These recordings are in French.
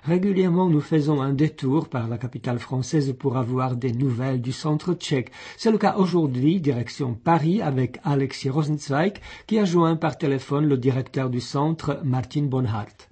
Régulièrement, nous faisons un détour par la capitale française pour avoir des nouvelles du centre tchèque. C'est le cas aujourd'hui, direction Paris, avec Alexis Rosenzweig, qui a joint par téléphone le directeur du centre, Martin Bonhardt.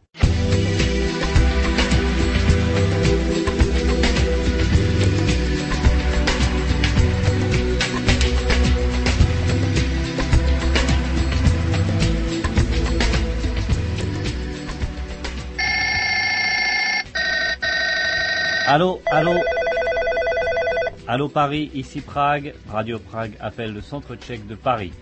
Allô, allô. Allô Paris, ici Prague. Radio Prague appelle le centre tchèque de Paris.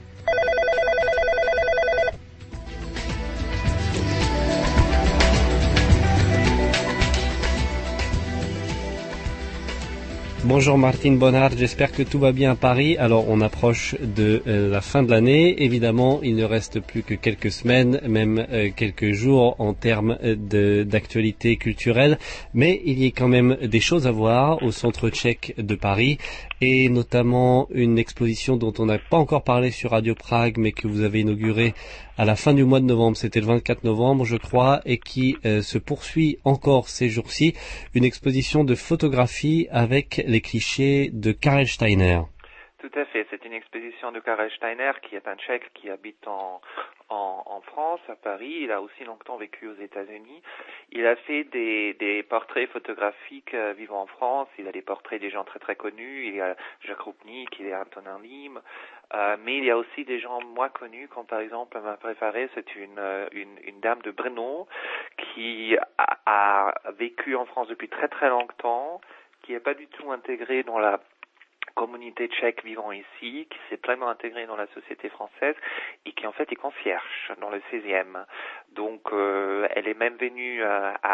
Bonjour Martin Bonhardt, j'espère que tout va bien à Paris. Alors on approche de la fin de l'année, évidemment il ne reste plus que quelques semaines, même quelques jours en termes d'actualité culturelle, mais il y a quand même des choses à voir au centre tchèque de Paris, et notamment une exposition dont on n'a pas encore parlé sur Radio Prague, mais que vous avez inaugurée à la fin du mois de novembre, c'était le 24 novembre je crois, et qui se poursuit encore ces jours-ci, une exposition de photographie avec les clichés de Karel Steiner. Tout à fait, c'est une exposition de Karel Steiner qui est un Tchèque qui habite en France, à Paris. Il a aussi longtemps vécu aux États-Unis. Il a fait des portraits photographiques vivant en France. Il a des portraits des gens très très connus. Il y a Jacques Roupnik, il y a Antonin Lim. Mais il y a aussi des gens moins connus, comme par exemple ma préférée, c'est une dame de Brno qui a vécu en France depuis très très longtemps, qui n'est pas du tout intégrée dans la communauté tchèque vivant ici, qui s'est pleinement intégrée dans la société française et qui en fait est concierge dans le 16e. Donc elle est même venue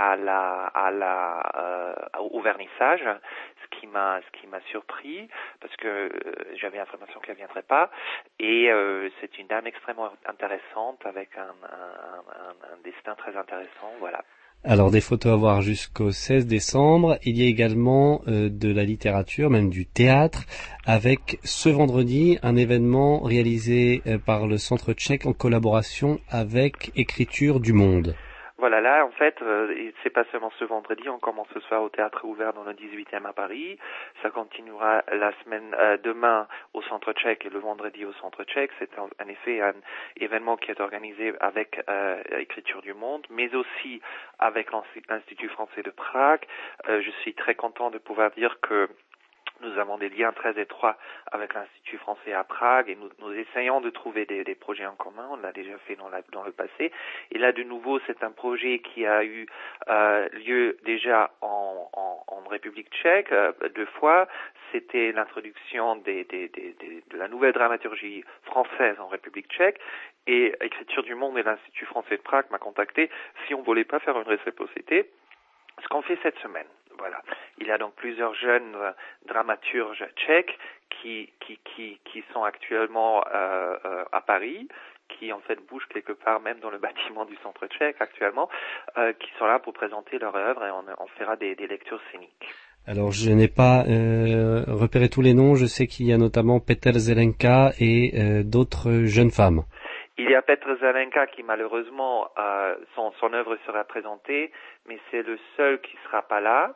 au vernissage, ce qui m'a surpris parce que j'avais l'information qu'elle viendrait pas, et c'est une dame extrêmement intéressante avec un destin très intéressant, voilà. Alors des photos à voir jusqu'au 16 décembre. Il y a également de la littérature, même du théâtre, avec ce vendredi un événement réalisé par le Centre tchèque en collaboration avec Écriture du Monde. Voilà, là, en fait, c'est pas seulement ce vendredi, on commence ce soir au Théâtre Ouvert dans le 18e à Paris. Ça continuera la semaine, demain au Centre tchèque et le vendredi au Centre tchèque. C'est en effet un événement qui est organisé avec Écriture du Monde, mais aussi avec l'Institut français de Prague. Je suis très content de pouvoir dire que nous avons des liens très étroits avec l'Institut français à Prague et nous essayons de trouver des projets en commun. On l'a déjà fait dans le passé. Et là, de nouveau, c'est un projet qui a eu lieu déjà en République tchèque 2 fois. C'était l'introduction de la nouvelle dramaturgie française en République tchèque. Et Écriture du Monde et l'Institut français de Prague m'a contacté si on voulait pas faire une réciprocité. Ce qu'on fait cette semaine. Voilà. Il y a donc plusieurs jeunes dramaturges tchèques qui sont actuellement à Paris, qui en fait bougent quelque part même dans le bâtiment du centre tchèque actuellement, qui sont là pour présenter leur œuvre, et on fera des lectures scéniques. Alors je n'ai pas repéré tous les noms, je sais qu'il y a notamment Petr Zelenka et d'autres jeunes femmes. Il y a Petr Zelenka qui malheureusement son œuvre sera présentée, mais c'est le seul qui sera pas là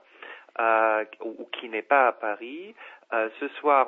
ou qui n'est pas à Paris. Ce soir,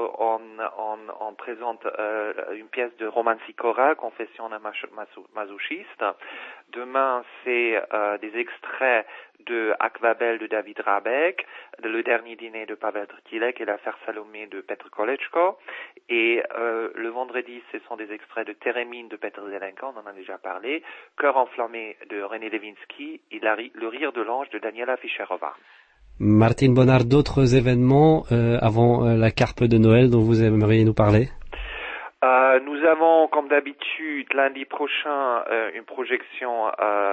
on présente une pièce de Roman Sikora, Confession d'un masochiste. Demain, c'est des extraits de Aquabelle de David Rabeck, Le dernier dîner de Pavel Trtilek et l'affaire Salomé de Petr Kolečko. Et le vendredi, ce sont des extraits de Térémine de Petr Zelenka, on en a déjà parlé, Cœur enflammé de René Levinsky et Le rire de l'ange de Daniela Fischerova. Martin Bonhardt, d'autres événements avant la carpe de Noël dont vous aimeriez nous parler? Nous avons, comme d'habitude, lundi prochain, une projection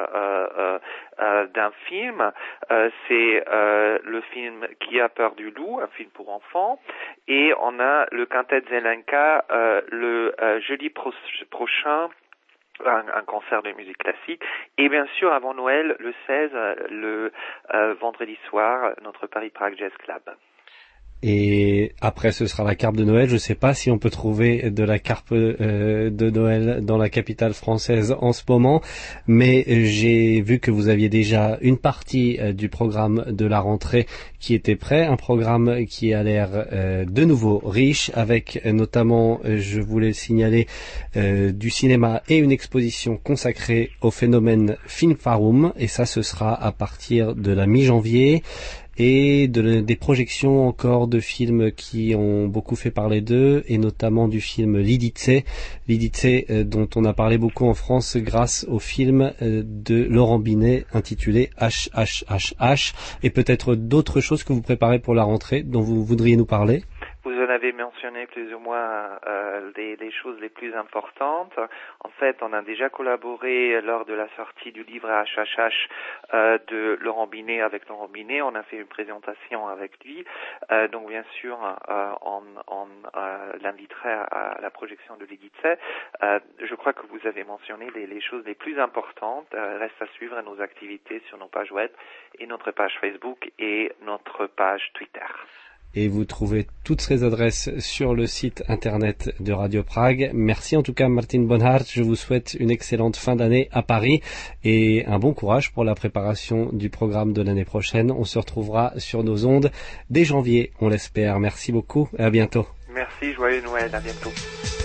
d'un film. C'est le film Qui a peur du loup, un film pour enfants. Et on a le quintet Zelenka le jeudi prochain, un concert de musique classique. Et bien sûr, avant Noël, le 16, le vendredi soir, notre Paris Prague Jazz Club. Et après, ce sera la carpe de Noël. Je ne sais pas si on peut trouver de la carpe de Noël dans la capitale française en ce moment, mais j'ai vu que vous aviez déjà une partie du programme de la rentrée qui était prêt, un programme qui a l'air de nouveau riche, avec notamment, je voulais signaler, du cinéma et une exposition consacrée au phénomène Filmforum, et ça, ce sera à partir de la mi-janvier. Et des projections encore de films qui ont beaucoup fait parler d'eux, et notamment du film Lidice, dont on a parlé beaucoup en France grâce au film de Laurent Binet intitulé HHHH, et peut-être d'autres choses que vous préparez pour la rentrée dont vous voudriez nous parler. Vous en avez mentionné plus ou moins les choses les plus importantes. En fait, on a déjà collaboré lors de la sortie du livre HHH de Laurent Binet avec Laurent Binet. On a fait une présentation avec lui. Donc, bien sûr, on l'inviterait à la projection de l'Édice. Je crois que vous avez mentionné les choses les plus importantes. Reste à suivre nos activités sur nos pages web et notre page Facebook et notre page Twitter. Et vous trouvez toutes ces adresses sur le site internet de Radio Prague. Merci en tout cas Martin Bonhart, je vous souhaite une excellente fin d'année à Paris et un bon courage pour la préparation du programme de l'année prochaine. On se retrouvera sur nos ondes dès janvier, on l'espère. Merci beaucoup et à bientôt. Merci, joyeux Noël, à bientôt.